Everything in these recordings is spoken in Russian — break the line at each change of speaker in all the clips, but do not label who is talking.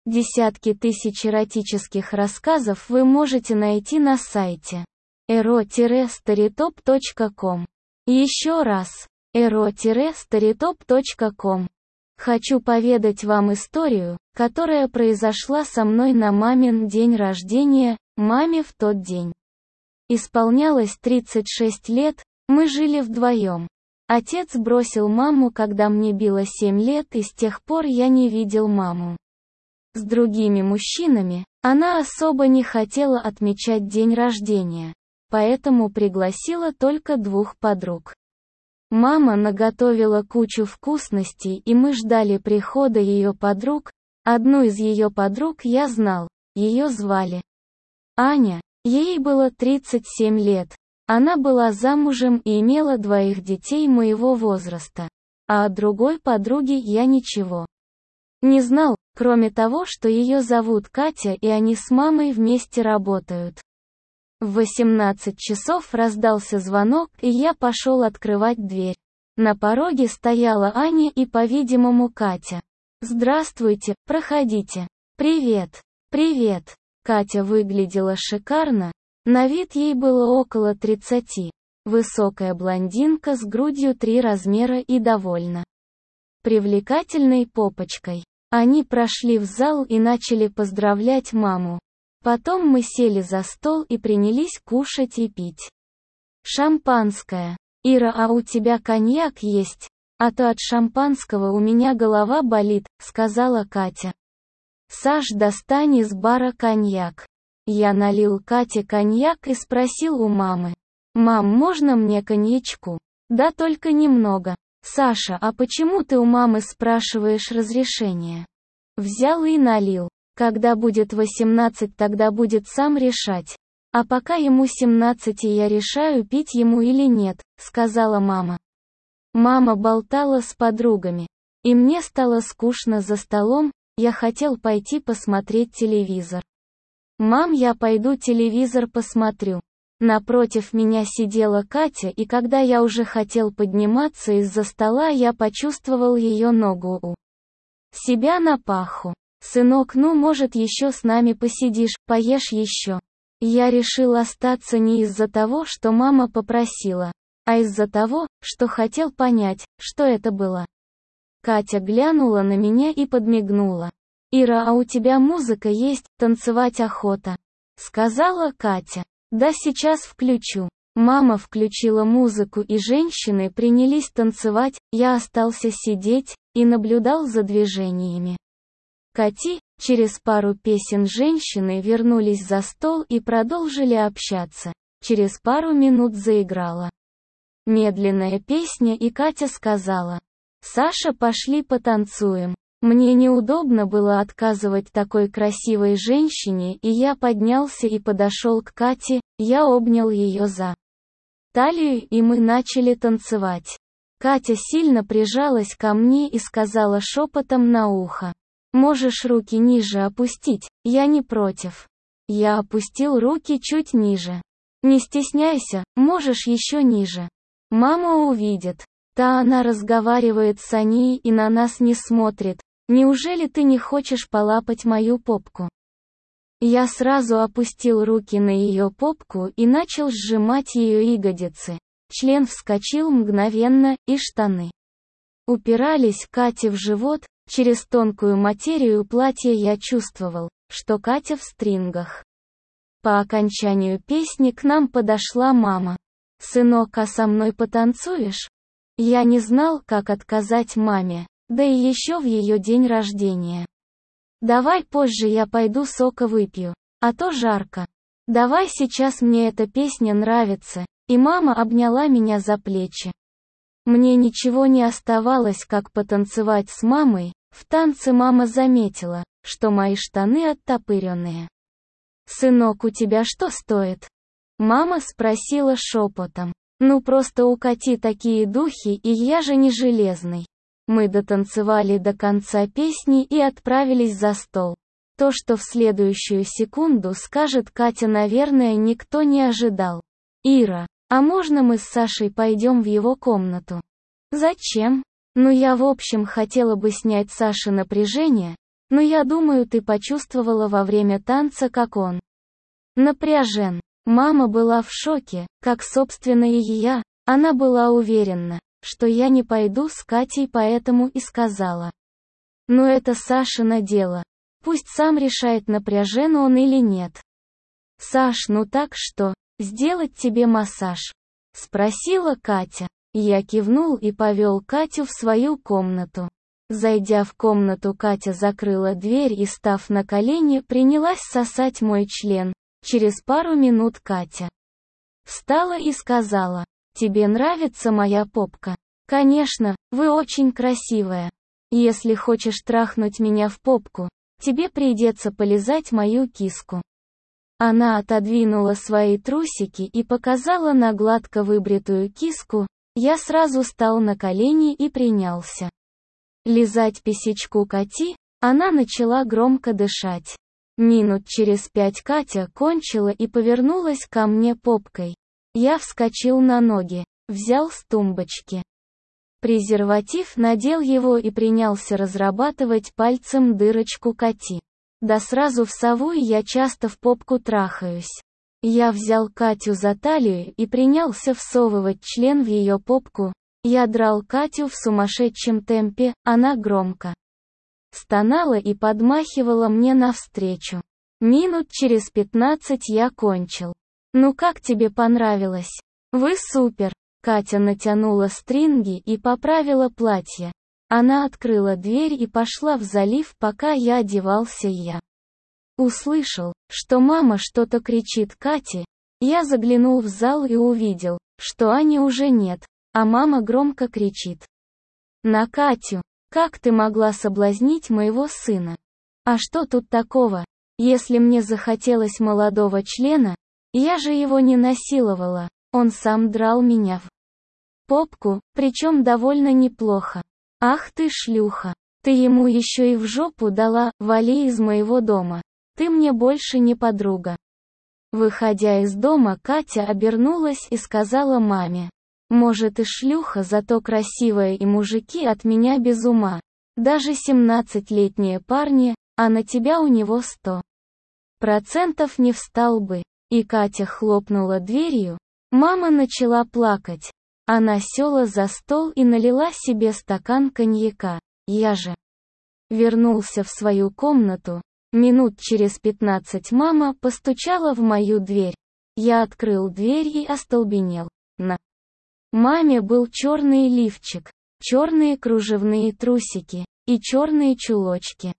Десятки тысяч эротических рассказов вы можете найти на сайте ero-storytop.com. Еще раз, ero-storytop.com. Хочу поведать вам историю, которая произошла со мной на мамин день рождения. Маме в тот день исполнялось 36 лет, мы жили вдвоем. Отец бросил маму, когда мне было 7 лет, и с тех пор я не видел маму. С другими мужчинами она особо не хотела отмечать день рождения, поэтому пригласила только 2 подруг. Мама наготовила кучу вкусностей, и мы ждали прихода ее подруг. Одну из ее подруг я знал, ее звали Аня, ей было 37 лет. Она была замужем и имела 2 детей моего возраста, а о другой подруге я ничего не знал, кроме того, что ее зовут Катя и они с мамой вместе работают. В 18 часов раздался звонок, и я пошел открывать дверь. На пороге стояла Аня и, по-видимому, Катя. «Здравствуйте, проходите». «Привет». «Привет». Катя выглядела шикарно. На вид ей было около 30. Высокая блондинка с грудью 3 размера и довольно привлекательной попочкой. Они прошли в зал и начали поздравлять маму. Потом мы сели за стол и принялись кушать и пить шампанское. «Ира, а у тебя коньяк есть? А то от шампанского у меня голова болит», — сказала Катя. «Саш, достань из бара коньяк». Я налил Кате коньяк и спросил у мамы: «Мам, можно мне коньячку?» «Да только немного». «Саша, а почему ты у мамы спрашиваешь разрешения?» Взял и налил. «Когда будет 18, тогда будет сам решать. А пока ему 17, я решаю, пить ему или нет», — сказала мама. Мама болтала с подругами. И мне стало скучно за столом, я хотел пойти посмотреть телевизор. «Мам, я пойду телевизор посмотрю». Напротив меня сидела Катя, и когда я уже хотел подниматься из-за стола, я почувствовал ее ногу у себя на паху. «Сынок, ну может еще с нами посидишь, поешь еще». Я решил остаться не из-за того, что мама попросила, а из-за того, что хотел понять, что это было. Катя глянула на меня и подмигнула. «Ира, а у тебя музыка есть, танцевать охота», — сказала Катя. «Да сейчас включу». Мама включила музыку, и женщины принялись танцевать, я остался сидеть и наблюдал за движениями Кати. Через пару песен женщины вернулись за стол и продолжили общаться. Через пару минут заиграла медленная песня, и Катя сказала: «Саша, пошли потанцуем». Мне неудобно было отказывать такой красивой женщине, и я поднялся и подошел к Кате, я обнял ее за талию, и мы начали танцевать. Катя сильно прижалась ко мне и сказала шепотом на ухо: «Можешь руки ниже опустить, я не против». Я опустил руки чуть ниже. «Не стесняйся, можешь еще ниже. Мама увидит. Она разговаривает с Аней и на нас не смотрит. Неужели ты не хочешь полапать мою попку?» Я сразу опустил руки на ее попку и начал сжимать ее ягодицы. Член вскочил мгновенно, и штаны упирались Кате в живот. Через тонкую материю платья я чувствовал, что Катя в стрингах. По окончанию песни к нам подошла мама. «Сынок, а со мной потанцуешь?» Я не знал, как отказать маме, да и еще в ее день рождения. «Давай позже, я пойду сока выпью, а то жарко». «Давай сейчас, мне эта песня нравится», и мама обняла меня за плечи. Мне ничего не оставалось, как потанцевать с мамой. В танце мама заметила, что мои штаны оттопыренные. «Сынок, у тебя что стоит?» Мама спросила шепотом. «Ну просто у Кати такие духи, и я же не железный». Мы дотанцевали до конца песни и отправились за стол. То, что в следующую секунду скажет Катя, наверное, никто не ожидал. «Ира, а можно мы с Сашей пойдем в его комнату?» «Зачем?» «Ну я в общем хотела бы снять Саше напряжение. Но я думаю, ты почувствовала во время танца, как он напряжен. Мама была в шоке, как собственно и я. Она была уверена, что я не пойду с Катей, поэтому и сказала: ну это Сашино дело. Пусть сам решает, напряжен он или нет. Саш, ну так что, сделать тебе массаж? Спросила Катя. Я кивнул и повел Катю в свою комнату. Зайдя в комнату, Катя закрыла дверь и, став на колени, принялась сосать мой член. Через пару минут Катя встала и сказала: тебе нравится моя попка? Конечно, вы очень красивая. Если хочешь трахнуть меня в попку, тебе придется полизать мою киску. Она отодвинула свои трусики и показала на гладко выбритую киску. Я сразу стал на колени и принялся лизать писечку Кати. Она начала громко дышать. Минут через 5 Катя кончила и повернулась ко мне попкой. Я вскочил на ноги, взял с тумбочки презерватив, надел его и принялся разрабатывать пальцем дырочку Кати. Да сразу в сову, я часто в попку трахаюсь. Я взял Катю за талию и принялся всовывать член в ее попку. Я драл Катю в сумасшедшем темпе, она громко стонала и подмахивала мне навстречу. Минут через 15 я кончил. Ну как тебе понравилось? Вы супер! Катя натянула стринги и поправила платье. Она открыла дверь и пошла в залив, пока я одевался. Я услышал, что мама что-то кричит Кате. Я заглянул в зал и увидел, что Ани уже нет, а мама громко кричит на Катю: как ты могла соблазнить моего сына? А что тут такого? Если мне захотелось молодого члена, я же его не насиловала, он сам драл меня в попку, причем довольно неплохо. Ах ты шлюха! Ты ему еще и в жопу дала, вали из моего дома. Ты мне больше не подруга. Выходя из дома, Катя обернулась и сказала маме: может и шлюха, зато красивая, и мужики от меня без ума. Даже 17-летние парни, а на тебя у него 100% не встал бы. И Катя хлопнула дверью. Мама начала плакать. Она села за стол и налила себе стакан коньяка. Я же вернулся в свою комнату. Минут через 15 мама постучала в мою дверь. Я открыл дверь и остолбенел. На маме был черный лифчик, черные кружевные трусики и черные чулочки.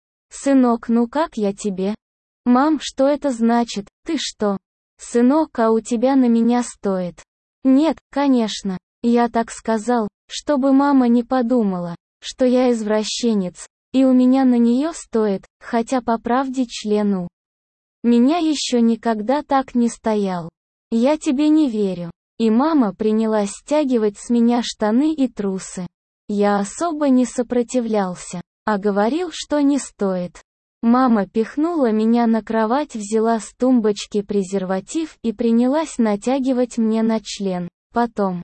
Сынок, ну как я тебе? Мам, что это значит? Ты что? Сынок, а у тебя на меня стоит? Нет, конечно. Я так сказал, чтобы мама не подумала, что я извращенец, и у меня на нее стоит, хотя по правде члену меня еще никогда так не стоял. Я тебе не верю. И мама принялась стягивать с меня штаны и трусы. Я особо не сопротивлялся, а говорил, что не стоит. Мама пихнула меня на кровать, взяла с тумбочки презерватив и принялась натягивать мне на член. Потом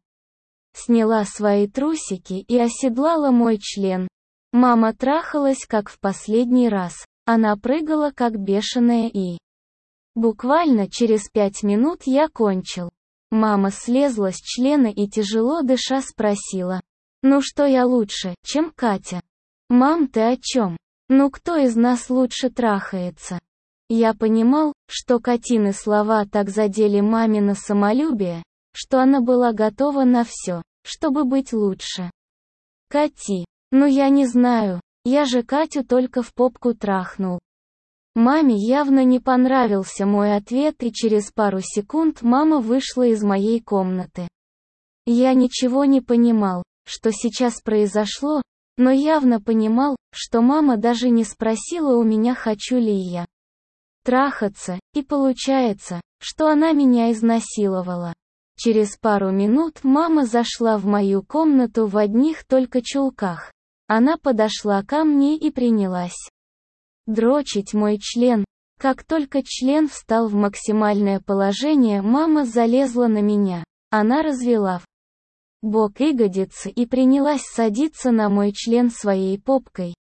сняла свои трусики и оседлала мой член. Мама трахалась как в последний раз. Она прыгала как бешеная и буквально через 5 минут я кончил. Мама слезла с члена и, тяжело дыша, спросила: ну что я лучше, чем Катя? Мам, ты о чем? Ну кто из нас лучше трахается? Я понимал, что Катины слова так задели мамино самолюбие, что она была готова на все, чтобы быть лучше Кати. Ну я не знаю, я же Катю только в попку трахнул. Маме явно не понравился мой ответ, и через пару секунд мама вышла из моей комнаты. Я ничего не понимал, что сейчас произошло, но явно понимал, что мама даже не спросила у меня, хочу ли я трахаться, и получается, что она меня изнасиловала. Через пару минут мама зашла в мою комнату в одних только чулках. Она подошла ко мне и принялась дрочить мой член. Как только член встал в максимальное положение, мама залезла на меня. Она развела в бок ягодицы и принялась садиться на мой член своей попкой.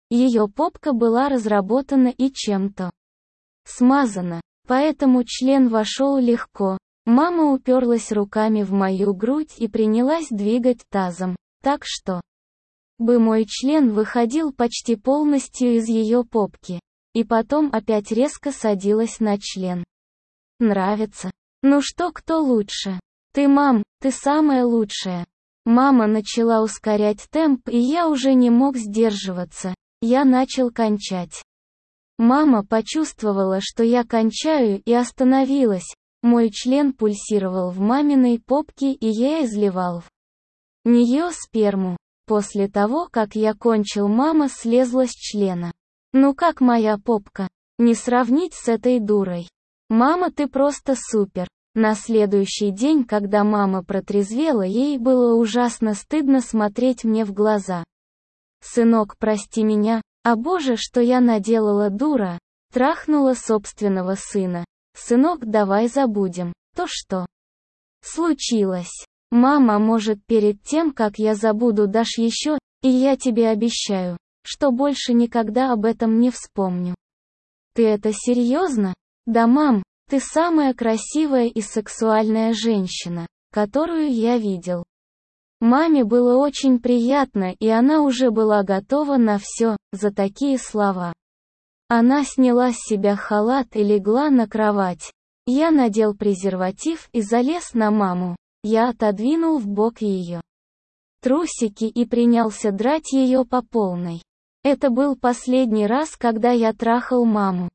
Ее попка была разработана и чем-то смазана, поэтому член вошел легко. Мама уперлась руками в мою грудь и принялась двигать тазом, так что мой член выходил почти полностью из ее попки. И потом опять резко садилась на член. Нравится? Ну что, кто лучше? Ты, мам, ты самая лучшая. Мама начала ускорять темп, и я уже не мог сдерживаться. Я начал кончать. Мама почувствовала, что я кончаю, и остановилась. Мой член пульсировал в маминой попке, и я изливал в нее сперму. После того, как я кончил, мама слезла с члена. Ну как моя попка? Не сравнить с этой дурой. Мама, ты просто супер. На следующий день, когда мама протрезвела, ей было ужасно стыдно смотреть мне в глаза. Сынок, прости меня, а боже, что я наделала, дура. Трахнула собственного сына. Сынок, давай забудем то, что случилось. Мама, может, перед тем, как я забуду, дашь еще, и я тебе обещаю, что больше никогда об этом не вспомню. Ты это серьезно? Да, мам, ты самая красивая и сексуальная женщина, которую я видел. Маме было очень приятно, и она уже была готова на все, за такие слова. Она сняла с себя халат и легла на кровать. Я надел презерватив и залез на маму. Я отодвинул вбок ее трусики и принялся драть ее по полной. Это был последний раз, когда я трахал маму.